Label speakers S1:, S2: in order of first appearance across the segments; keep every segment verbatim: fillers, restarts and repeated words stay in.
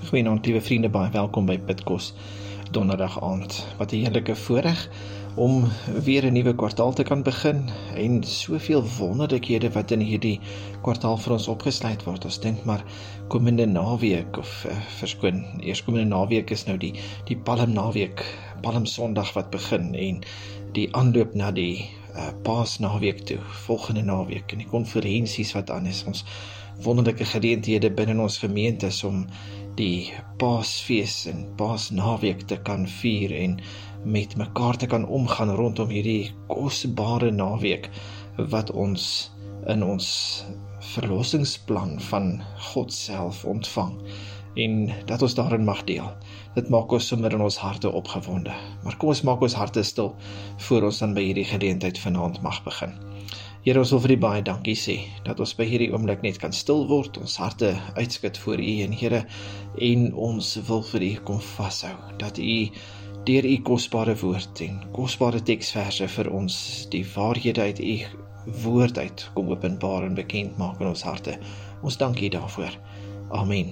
S1: Goeienaand, liewe vriende, baie welkom by Bidkos donderdag aand. Wat 'n heerlike voorreg om weer 'n nuwe kwartaal te kan begin en soveel wonderlikhede wat in hierdie kwartaal vir ons opgesluit word. Ons dink maar komende naweek of uh, verskoon, eers komende naweek is nou die die Palm naweek, Palm Sondag wat begin en die aanloop na die uh, Paasnaweek toe, volgende naweek en die konferensies wat aan is, ons wonderlike geleenthede binne ons gemeentes om die Paasfees en Paasnaweek te kan vier en met mekaar te kan omgaan rondom hierdie kosbare naweek wat ons in ons verlossingsplan van God self ontvang en dat ons daarin mag deel. Dit maak ons sommer in ons harte opgewonde. Maar kom ons maak ons harte stil voor ons dan by hierdie geleentheid vanaand mag begin. Here, ons wil vir U baie dankie sê, dat ons by hierdie oomblik net kan stil word, ons harte uitskit voor U en Here, en ons wil vir U kom vashou, dat U deur U kosbare woord en kosbare teksverse vir ons die waarhede uit U woord uit kom openbaar en bekend maak in ons harte. Ons dank U daarvoor. Amen.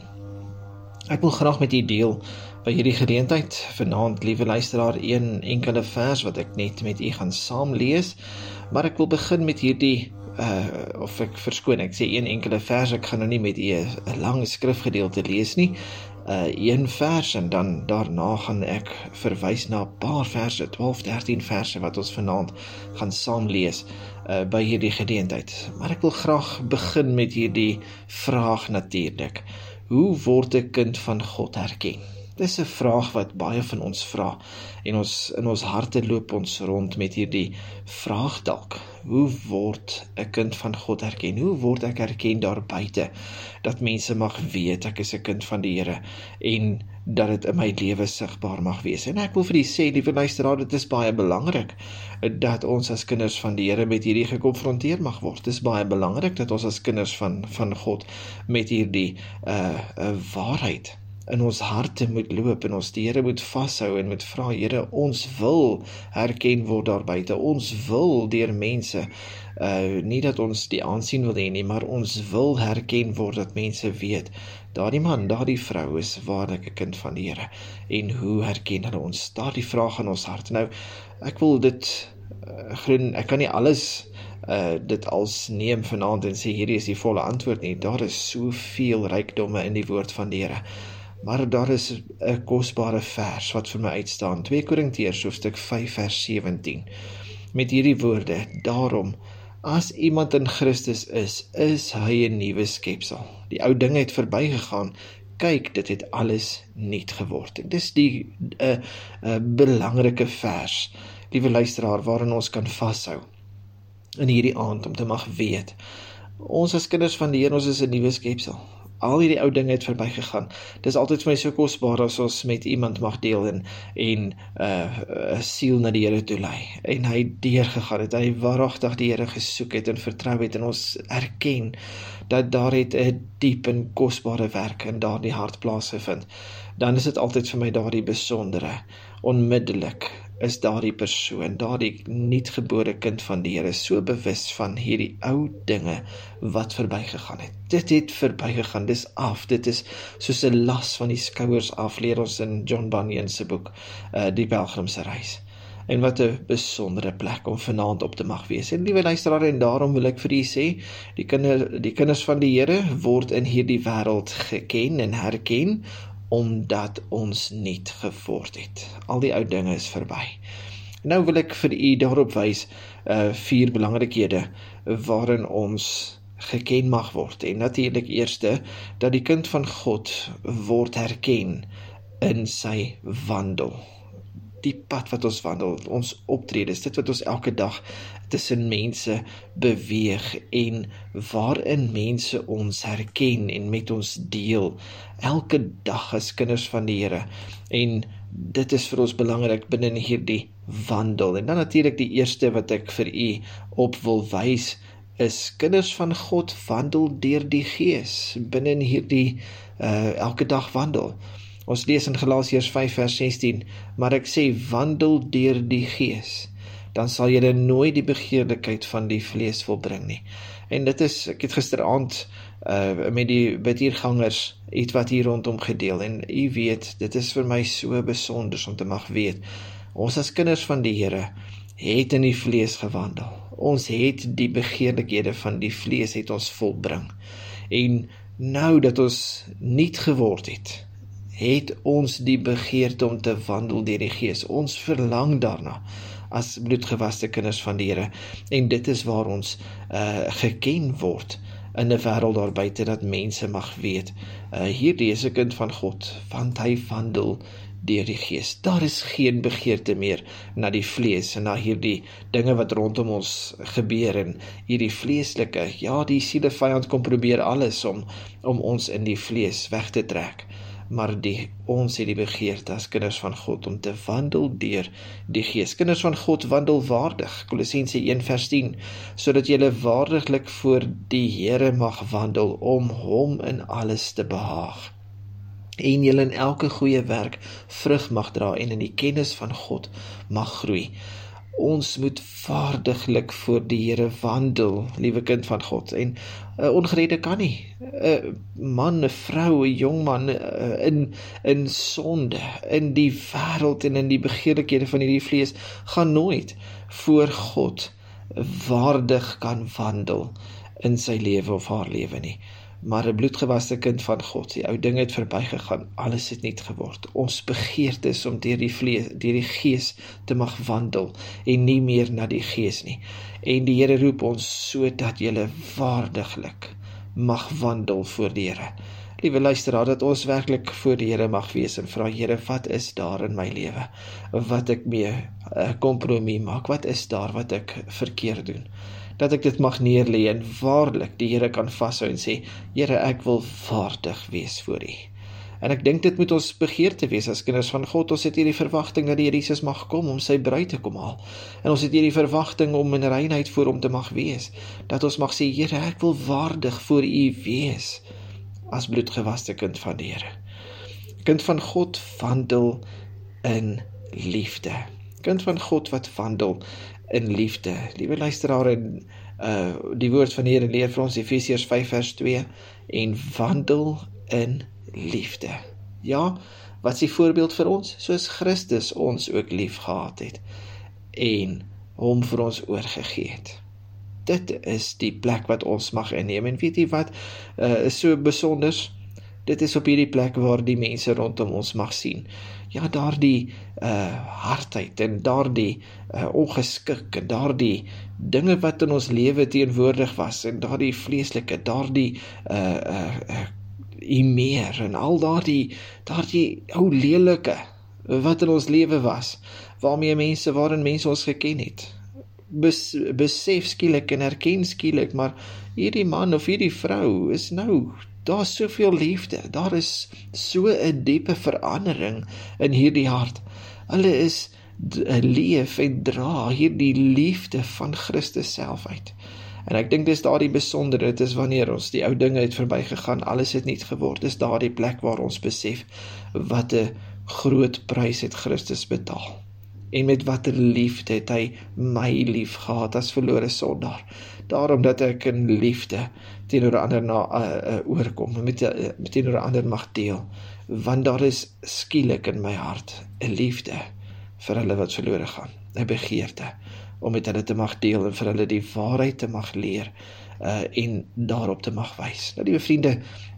S1: Ek wil graag met U deel by hierdie geleentheid vanaand, liewe luisteraar, een enkele vers wat ek net met U gaan saam lees, maar ek wil begin met hierdie, uh, of ek verskoon, ek sê een enkele vers, ek gaan nou nie met U 'n lang skrifgedeelte lees nie, uh, een vers, en dan daarna gaan ek verwys na 'n paar verse, twaalf, dertien verse, wat ons vanaand gaan saam lees, uh, by hierdie geleentheid. Maar ek wil graag begin met hierdie vraag natuurlik. Hoe word 'n kind van God herken? Dis 'n vraag wat baie van ons vra, en ons in ons harte loop ons rond met hierdie vraag dalk. Hoe word 'n kind van God herken? Hoe word ek herken daar buite? Dat mense mag weet ek is 'n kind van die Here en dat dit in my lewe sigbaar mag wees. En ek wil vir U sê, liewe luisteraar, dit is baie belangrik dat ons as kinders van die Here met hierdie gekonfronteer mag word. Dit is baie belangrik dat ons as kinders van, van God met hierdie uh, uh, waarheid in ons harte moet loop en ons die Here moet vashou en moet vra, Here, ons wil herken word daar buite, ons wil deur mense, uh, nie dat ons die aansien wil hê nie, maar ons wil herken word, dat mense weet, daardie man, daardie vrou is waarlik 'n kind van die Here, en hoe herken hulle ons? Daardie vraag in ons hart. Nou, ek wil dit, uh, groen, ek kan nie alles Uh, dit als neem vanaand en sê, hierdie is die volle antwoord nie, daar is soveel rykdomme in die woord van die Here. Maar daar is 'n kosbare vers wat vir my uitstaan, twee Korintiërs hoofstuk vyf vers sewentien, met hierdie woorde, daarom, as iemand in Christus is, is hy 'n nuwe skepsel. Die ou ding het verbygegaan, kyk, dit het alles nuut geword. En dis die uh, uh, belangrike vers, liewe luisteraar, waarin ons kan vashou in hierdie aand, om te mag weet, ons as kinders van die Here, ons is 'n nuwe skepsel. Al hierdie ou dinge het verbygegaan. Dit is altyd vir my so kosbaar as ons met iemand mag deel en en 'n uh, siel na die Here toe lei. En hy deurgegaan het, hy waaragtig die Here gesoek het en vertrou het, en ons erken dat daar het 'n diep en kosbare werk in daardie hart plaasgevind. Dan is dit altyd vir my daardie besondere, onmiddellik is daardie persoon, daardie nuutgebore kind van die Here, so bewus van hierdie ou dinge wat verbygegaan het. Dit het verbygegaan, dis af, dit is soos 'n las van die skouers af, leer ons in John Bunyan se boek, uh, Die Pelgrimse Reis. En wat 'n besondere plek om vanaand op te mag wees. En liewe luisteraar, en daarom wil ek vir U sê, die, kinder, die kinders van die Here word in hierdie wêreld geken en herken, omdat ons nuut geword het. Al die ou dinge is verby. Nou wil ek vir U daarop wys, uh, vier belangrikhede waarin ons geken mag word. En natuurlik eerste, dat die kind van God word herken in sy wandel. Die pad wat ons wandel, ons optredes, dit wat ons elke dag tussen mense beweeg en waarin mense ons herken en met ons deel, elke dag as kinders van die Here. En dit is vir ons belangrik binne hierdie wandel. En dan natuurlik die eerste wat ek vir U op wil wys, is kinders van God wandel deur die Gees, binne hierdie uh, elke dag wandel. Ons lees in Galasiërs vyf vers sestien, maar ek sê wandel deur die Gees. dan sal julle nooit die begeerlikheid van die vlees volbring nie. En dit is, ek het gisteraand uh, met die bidhiergangers iets wat hier rondom gedeel, en u weet, dit is vir my so besonder om te mag weet, ons as kinders van die Here het in die vlees gewandel. Ons het die begeerlikhede van die vlees het ons volbring. En nou dat ons nuut geword het, het ons die begeerte om te wandel deur die Gees. Ons verlang daarna as bloedgewaste kinders van die Here. En dit is waar ons uh, geken word in 'n wêreld daar buite, dat mense mag weet, uh, hierdie is 'n kind van God, want hy wandel deur die Gees. Daar is geen begeerte meer na die vlees en na hierdie dinge wat rondom ons gebeur, en hierdie vleeslike, ja, die sielevyand kom probeer alles om, om ons in die vlees weg te trek. Maar die, ons het die begeerte as kinders van God om te wandel deur die Gees. Kinders van God wandel waardig, Kolossense een vers tien, sodat julle waardiglik voor die Here mag wandel, om hom in alles te behaag. En julle in elke goeie werk vrug mag dra, en in die kennis van God mag groei. Ons moet vaardiglik voor die Here wandel, liewe kind van God. En uh, ongeredde kan nie. 'n uh, man, 'n vrou, 'n jong man uh, in, in sonde, in die wêreld en in die begeerlikhede van hierdie vlees, gaan nooit voor God waardig kan wandel in sy lewe of haar lewe nie. Maar 'n bloedgewaste kind van God, die ou dinge het verbygegaan, alles het nuut geword. Ons begeerte is om deur die vlees, deur die Gees te mag wandel, en nie meer na die Gees nie. En die Here roep ons sodat julle waardiglik mag wandel voor die Here. Liewe luisteraar, dat ons werklik voor die Here mag wees en vra, Here, wat is daar in my lewe? Wat ek mee 'n kompromie maak? Wat is daar wat ek verkeerd doen? Dat ek dit mag neerlê en waarlik die Here kan vashou en sê, Here, ek wil waardig wees voor U. En ek dink dit moet ons begeerte wees as kinders van God. Ons het hierdie verwagting dat die Here Jesus mag kom om sy bruid te kom haal. En ons het hierdie verwagting om in reinheid voor hom te mag wees. Dat ons mag sê, Here, ek wil waardig voor U wees as bloedgewaste kind van die Here. Kind van God wandel in liefde. Kind van God wat wandel in liefde. Liewe luisteraar, en uh, die woord van die Here leer vir ons Efesiërs vyf vers twee, en wandel in liefde. Ja, wat is die voorbeeld vir ons? Soos Christus ons ook lief gehad het en hom vir ons oorgegee het. Dit is die plek wat ons mag inneem. En weet jy wat uh, is so besonders? Dit is op hierdie plek waar die mense rondom ons mag sien. Ja, daar die uh, hardheid en daar die uh, ongeskik en daar die dinge wat in ons lewe teenwoordig was en daar die vleeslike, daar die uh, uh, uh, meer en al daar die, daar die ou lelike wat in ons lewe was, waarmee mense, waarin mense ons geken het. Bes, besef skielik en herken skielik, maar hierdie man of hierdie vrou is nou, daar is soveel liefde, daar is so 'n diepe verandering in hierdie hart. Hulle is leef en dra hierdie liefde van Christus self uit. En ek dink dis daardie besondere, dit is wanneer ons die ou dinge het verbygegaan, alles het nuut geword, dis daardie plek waar ons besef wat 'n groot prys het Christus betaal. En met watter liefde het hy my lief gehad as verlore sondaar. Daarom dat ek in liefde teenoor ander na uh, uh, oorkom, met, uh, met teenoor ander mag deel, want daar is skielik in my hart 'n liefde vir hulle wat verlore gaan, 'n begeerte om met hulle te mag deel en vir hulle die waarheid te mag leer uh, en daarop te mag wys. Nou, liewe vriende,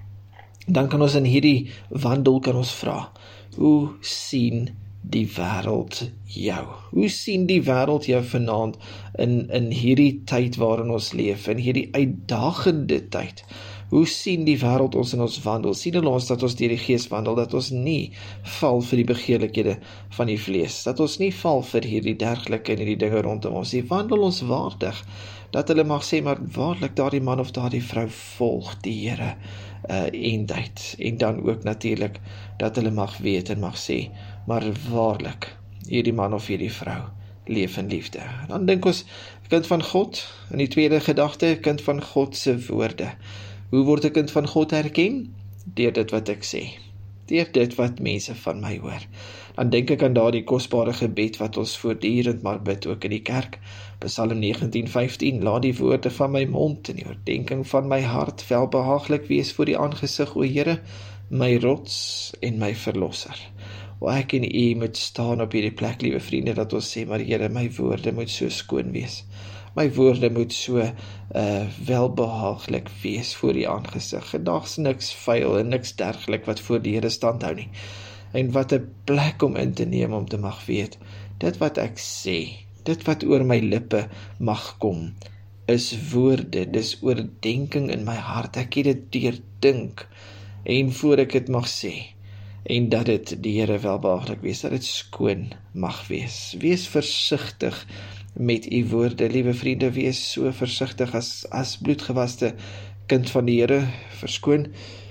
S1: dan kan ons in hierdie wandel kan ons vra, hoe sien die wêreld jou? Hoe sien die wêreld jou vanaand in, in hierdie tyd waarin ons leef, in hierdie uitdagende tyd? Hoe sien die wêreld ons in ons wandel? Sien hulle ons dat ons deur die Gees wandel, dat ons nie val vir die begeerlikhede van die vlees, dat ons nie val vir hierdie dergelike en hierdie dinge rondom ons nie, wandel ons waardig, dat hulle mag sê, maar waarlik daardie man of daardie vrou volg die Here uh, eendheid, en dan ook natuurlik, dat hulle mag weet en mag sê, maar waarlik, hierdie man of hierdie vrou leef in liefde. Dan dink ons, kind van God, in die tweede gedagte, kind van God se woorde. Hoe word 'n kind van God herken? Deur dit wat ek sê. deur dit wat mense van my hoor. Dan dink ek aan daardie kosbare gebed wat ons voortdurend maar bid, ook in die kerk. Psalm negentien vyftien, laat die woorde van my mond en die oordenking van my hart welbehaaglik wees voor die aangesig, o Here, my rots en my verlosser. O, ek en u moet staan op hierdie plek, liewe vriende, dat ons sê, maar Here, my woorde moet so skoon wees. My woorde moet so uh, welbehaaglik wees voor die aangesig. En daar's niks vuil en niks derglik wat voor die Here stand hou nie. En wat 'n plek om in te neem om te mag weet, dit wat ek sê, dit wat oor my lippe mag kom, is woorde, dis oordenking in my hart. Ek het dit deurdink, en voor ek dit mag sê, en dat dit die Here welbehaaglik wees, dat dit skoon mag wees. Wees versigtig met u woorde, liewe vriende, wees so versigtig as, as bloedgewaste kind van die Here, verskoon,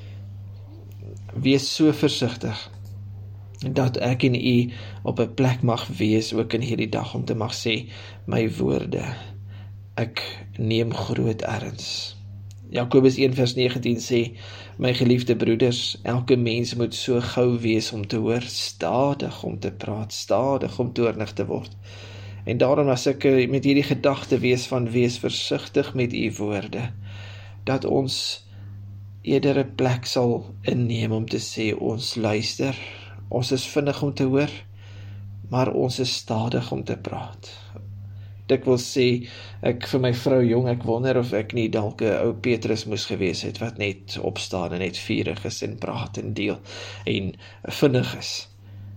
S1: wees so versigtig, dat ek en u op 'n plek mag wees, ook in hierdie dag, om te mag sê, my woorde, ek neem groot erns. Jakobus een vers negentien sê, my geliefde broeders, elke mens moet so gou wees om te hoor, stadig om te praat, stadig om toornig te word. En daarom as ek met hierdie gedagte wees van wees versigtig met u woorde, dat ons eerder 'n plek sal inneem om te sê, ons luister, ons is vinnig om te hoor, maar ons is stadig om te praat. Ek wil sê, ek vir my vrou jong, ek wonder of ek nie dalk 'n ou Petrus moes gewees het, wat net opstaan en net vurig is en praat en deel, en vinnig is.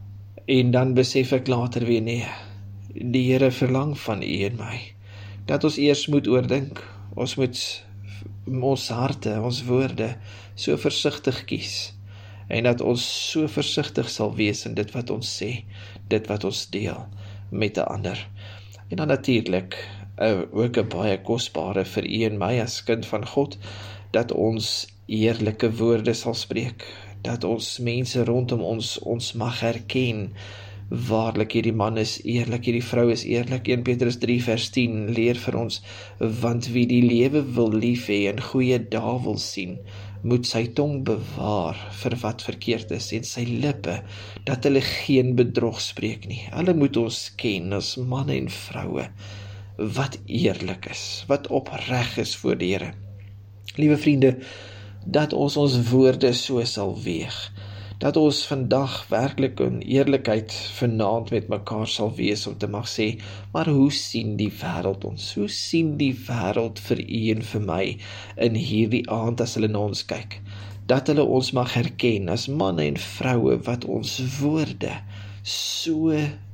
S1: En dan besef ek later weer, nee, die Here verlang van u en my, dat ons eers moet oordink, ons moet ons harte, ons woorde, so versigtig kies, en dat ons so versigtig sal wees in dit wat ons sê, dit wat ons deel met 'n ander. En dan natuurlik, uh, ook 'n baie kosbare vir u en my as kind van God, dat ons eerlike woorde sal spreek, dat ons mense rondom ons, ons mag herken, waarlik hierdie man is eerlik, hierdie vrou is eerlik. een Petrus drie vers tien leer vir ons, want wie die lewe wil lief hê en goeie dae wil sien, moet sy tong bewaar vir wat verkeerd is, en sy lippe, dat hulle geen bedrog spreek nie. Hulle moet ons ken as manne en vroue, wat eerlik is, wat opreg is voor die Here. Liewe vriende, dat ons ons woorde so sal weeg, dat ons vandag werklik in eerlikheid vanaand met mekaar sal wees om te mag sê, maar hoe sien die wêreld ons? Hoe sien die wêreld vir u en vir my in hierdie aand as hulle na ons kyk? Dat hulle ons mag herken as manne en vroue wat ons woorde so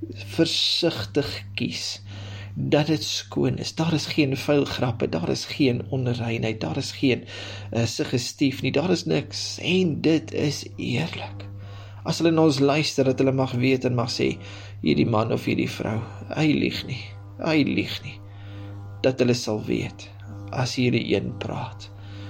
S1: versigtig kies, dat dit skoon is. Daar is geen vuil grappe, daar is geen onreinheid, daar is geen uh, suggestief nie, daar is niks, en dit is eerlik. As hulle na ons luister, dat hulle mag weet en mag sê, hierdie man of hierdie vrou, hy lieg nie, hy lieg nie, dat hulle sal weet, as hierdie een praat.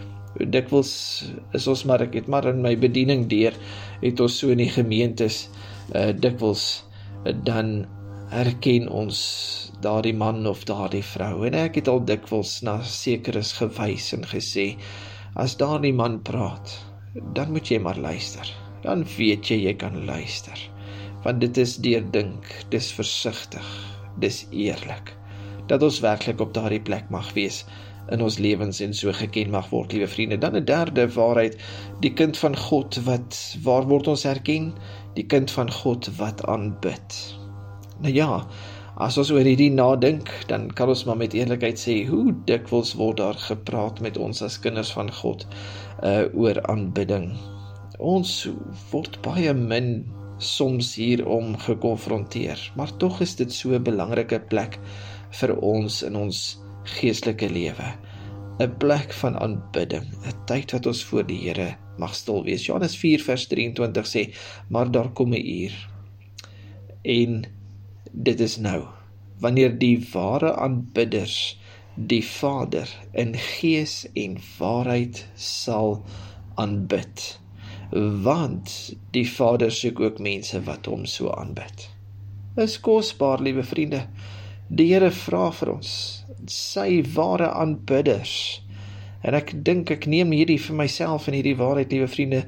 S1: Dikwels is ons maar, ek het maar in my bediening deur, het ons so in die gemeentes, uh, dikwels, uh, dan herken ons daardie man of daardie vrou, en ek het al dikwels na sekeres gewys en gesê, as daardie man praat, dan moet jy maar luister, dan weet jy, jy kan luister, want dit is deurdink, dis versigtig, dis eerlik, dat ons werklik op daardie plek mag wees, in ons lewens en so geken mag word, liewe vriende. Dan 'n derde waarheid, die kind van God, wat, waar word ons herken? Die kind van God wat aanbid. Nou ja, as ons oor hierdie nadink, dan kan ons maar met eerlikheid sê, hoe dikwels word daar gepraat met ons as kinders van God, uh, oor aanbidding. Ons word baie min soms hierom gekonfronteer, maar tog is dit so 'n belangrike plek vir ons in ons geestelike lewe, 'n plek van aanbidding, 'n tyd wat ons voor die Here mag stil wees. Johannes vier vers drieëntwintig sê, maar daar kom 'n uur, en dit is nou, wanneer die ware aanbidders die Vader in gees en waarheid sal aanbid, want die Vader soek ook mense wat hom so aanbid. Is kosbaar, liewe vriende. Die Here vra vir ons, sy ware aanbidders, en ek dink, ek neem hierdie vir myself en hierdie waarheid, liewe vriende,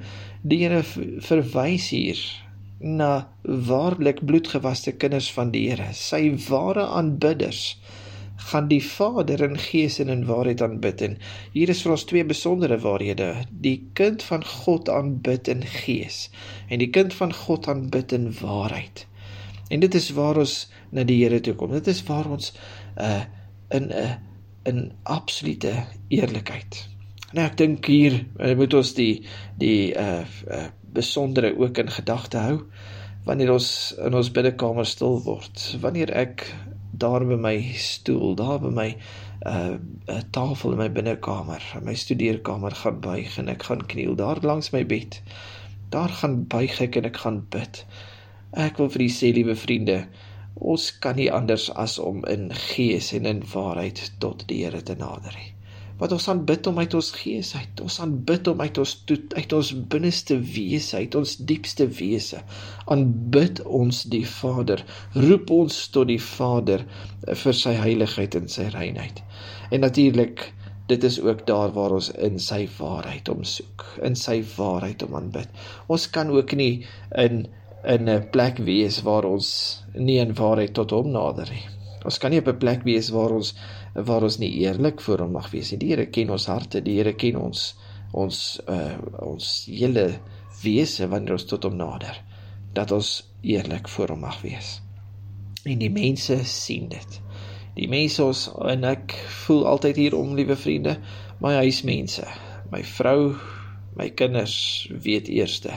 S1: Die Here verwys hier na waarlik bloedgewaste kinders van die Here. Sy ware aanbidders gaan die Vader in gees en in waarheid aanbid. En hier is vir ons twee besondere waarhede. Die kind van God aanbid in gees en die kind van God aanbid in waarheid. En dit is waar ons na die Here toe kom. Dit is waar ons uh, in, uh, in absolute eerlikheid. Nou, ek dink hier uh, moet ons die, die uh, uh, besondere ook in gedagte hou, wanneer ons in ons binnekamer stil word, wanneer ek daar by my stoel, daar by my uh, tafel in my binnekamer, in my studeerkamer gaan buig en ek gaan kniel, daar langs my bed, daar gaan buig ek en ek gaan bid. Ek wil vir die sê, liewe vriende, ons kan nie anders as om in gees en in waarheid tot die Here te nader hê. Wat ons aanbid om uit ons gees uit, ons aanbid om uit ons, uit ons binneste wese, uit ons diepste wese, aanbid ons die Vader, roep ons tot die Vader vir sy heiligheid en sy reinheid. En natuurlik, dit is ook daar waar ons in sy waarheid omsoek, in sy waarheid om aanbid. Ons kan ook nie in, in 'n plek wees waar ons nie in waarheid tot hom nader nie. Ons kan nie op 'n plek wees waar ons waar ons nie eerlik voor hom mag wees. Die Here ken ons harte, die Here ken ons ons uh, ons hele wese wanneer ons tot hom nader, dat ons eerlik voor hom mag wees. En die mense sien dit. Die mense ons, en ek voel altyd hier om, liewe vriende, my huismense, my vrou, my kinders weet eerste,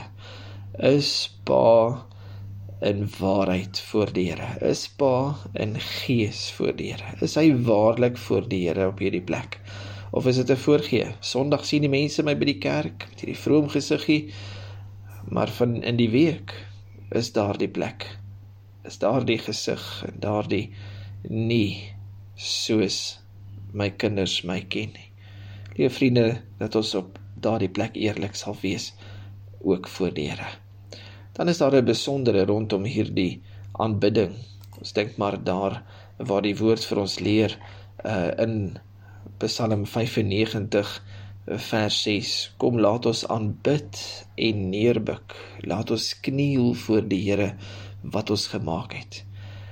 S1: is pa in waarheid voor die Here, is pa in gees voor die Here, is hy waarlik voor die Here op hierdie plek, of is dit 'n voorgee? Sondag sien die mense my by die kerk, met hierdie vroom gesiggie, maar van in die week, is daar die plek, is daar die gesig, en daar die nie, soos my kinders my ken nie. Liewe vriende, dat ons op daardie plek eerlik sal wees, ook voor die Here. Dan is daar 'n besondere rondom hierdie aanbidding. Ons dink maar daar waar die woord vir ons leer uh, in Psalm vyfennegentig vers ses. Kom, laat ons aanbid en neerbuk. Laat ons kniel voor die Here wat ons gemaak het.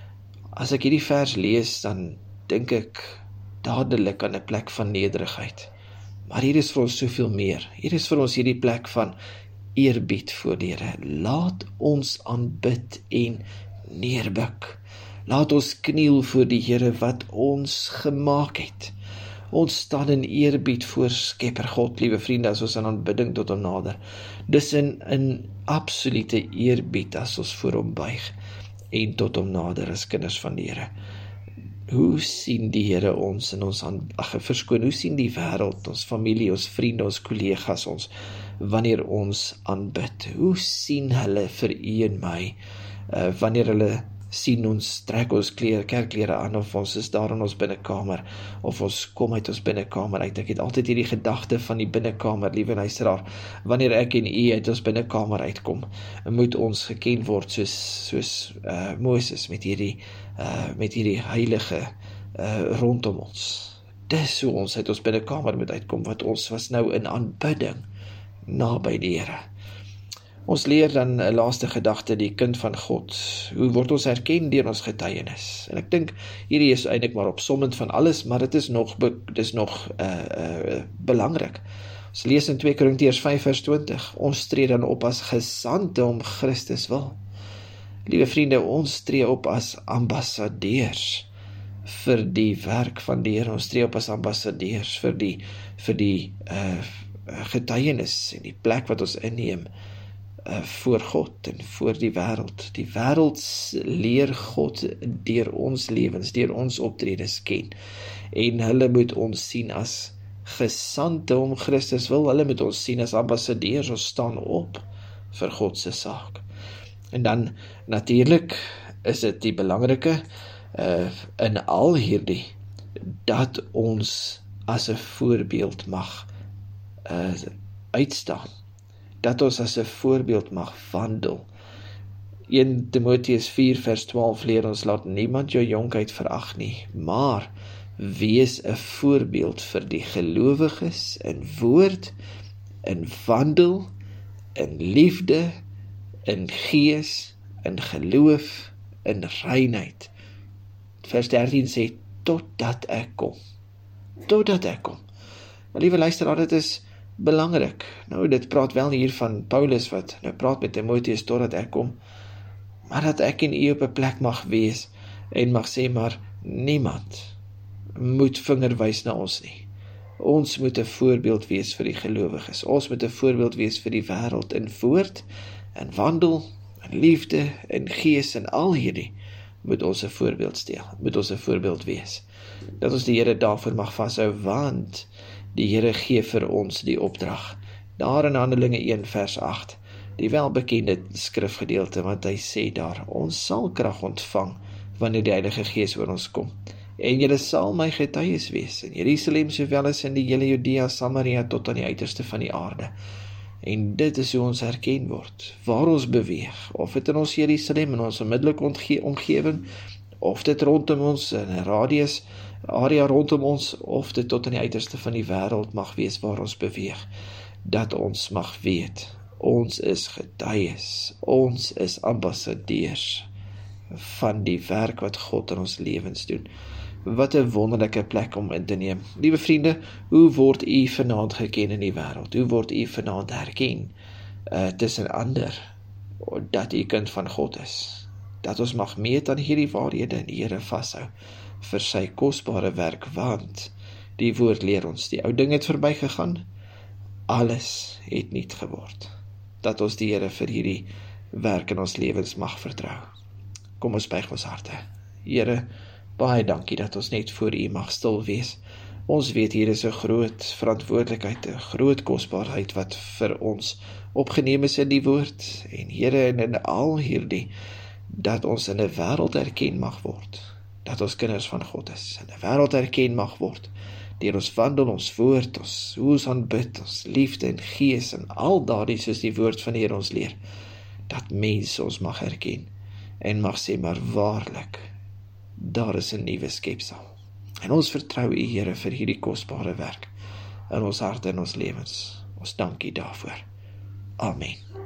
S1: As ek hierdie vers lees, dan dink ek dadelik aan 'n plek van nederigheid. Maar hier is vir ons soveel meer. Hier is vir ons hierdie plek van eerbied voor die Here. Laat ons aanbid en neerbuk. Laat ons kniel voor die Here wat ons gemaak het. Ons staan in eerbied voor Skepper God, liewe vriende, as ons in aanbidding tot hom nader. Dis in, in absolute eerbied as ons voor hom buig en tot hom nader as kinders van die Here. Hoe sien die Here ons in ons aan, ag, verskoon, hoe sien die wêreld, ons familie, ons vriende, ons kollegas ons, wanneer ons aanbid? Hoe sien hulle vir u en my, uh, wanneer hulle sien ons, trek ons klere, kerkklere aan, of ons is daar in ons binnekamer, of ons kom uit ons binnekamer uit? Ek het altyd hierdie gedagte van die binnekamer, liewe luisteraar, wanneer ek en u uit ons binnekamer uitkom, moet ons geken word soos, soos uh, Moses, met hierdie, uh, met hierdie heilige uh, rondom ons. Dis hoe ons uit ons binnekamer moet uitkom, wat ons was nou in aanbidding, naby die Here. Ons leer dan 'n laaste gedagte, die kind van God. Hoe word ons herken deur ons getuienis? En ek dink hierdie is eintlik maar opsommend van alles, maar dit is nog dit is nog uh, uh, belangrik. Ons lees in twee Korintiërs vyf vers twintig. Ons tree dan op as gesande om Christus wil. Liewe vriende, ons tree op as ambassadeurs vir die werk van die Here. Ons tree op as ambassadeurs vir die vir die uh, getuienis en die plek wat ons inneem uh, voor God en voor die wêreld. Die wêreld leer God deur ons lewens, deur ons optredes ken. En hulle moet ons sien as gesande om Christus wil. Hulle moet ons sien as ambassadeurs. Ons staan op vir God se saak. En dan natuurlik is dit die belangrike uh, in al hierdie dat ons as 'n voorbeeld mag uh, uitstaan. Dat ons as 'n voorbeeld mag wandel. Eerste Timoteus vier vers twaalf leer ons, laat niemand jou jonkheid verag nie, maar wees 'n voorbeeld vir die gelowiges in woord, in wandel, in liefde, in gees, in geloof, in reinheid. Vers dertien sê, totdat ek kom. Totdat ek kom. Nou, liewe luisteraar, dit is belangrik. Nou, dit praat wel hier van Paulus, wat nou praat met Timotheus, totdat ek kom, maar dat ek en u op 'n plek mag wees, en mag sê, maar niemand moet vinger wys na ons nie. Ons moet 'n voorbeeld wees vir die gelowiges. Ons moet 'n voorbeeld wees vir die wêreld in woord, in wandel, in liefde, in gees, en al hierdie moet ons 'n voorbeeld steel, moet ons 'n voorbeeld wees. Dat ons die Here daarvoor mag vashou, want die Here gee vir ons die opdrag. Daar in Handelinge een vers agt, die welbekende skrifgedeelte, wat hy sê daar, ons sal krag ontvang wanneer die Heilige Gees oor ons kom. En julle sal my getuies wees in Jerusalem sowel as in die hele Judea, Samaria tot aan die uiterste van die aarde. En dit is hoe ons herken word, waar ons beweeg, of dit in ons Jerusalem, in ons onmiddellike omge omgewing, of dit rondom ons, in 'n radius, area rondom ons, of dit tot aan die uiterste van die wêreld mag wees waar ons beweeg, dat ons mag weet, ons is getuies, ons is ambassadeurs van die werk wat God in ons lewens doen. Wat 'n wonderlike plek om in te neem. Liewe vriende, hoe word u vanaand geken in die wêreld? Hoe word u vanaand herken uh, tussen ander, dat u kind van God is? Dat ons mag meet aan hierdie waarhede en die Here vashou vir sy kosbare werk, want die woord leer ons, die ou ding het verby gegaan, alles het nuut geword. Dat ons die Here vir hierdie werk in ons lewens mag vertrou. Kom ons buig ons harte. Here, baie dankie dat ons net voor u mag stil wees. Ons weet hier is 'n groot verantwoordelikheid, 'n groot kosbaarheid wat vir ons opgeneem is in die woord. En Here, en in al hierdie, dat ons in 'n wêreld erken mag word, dat ons kinders van God is, in 'n wêreld erken mag word, deur ons wandel, ons woord, ons hoe ons aanbid, ons liefde en gees, en al daardie soos die woord van die Here ons leer, dat mense ons mag herken, en mag sê, maar waarlik, daar is 'n nuwe skepsel. En ons vertrou u, Here, vir hierdie kosbare werk in ons harte en ons lewens. Ons dank u daarvoor. Amen.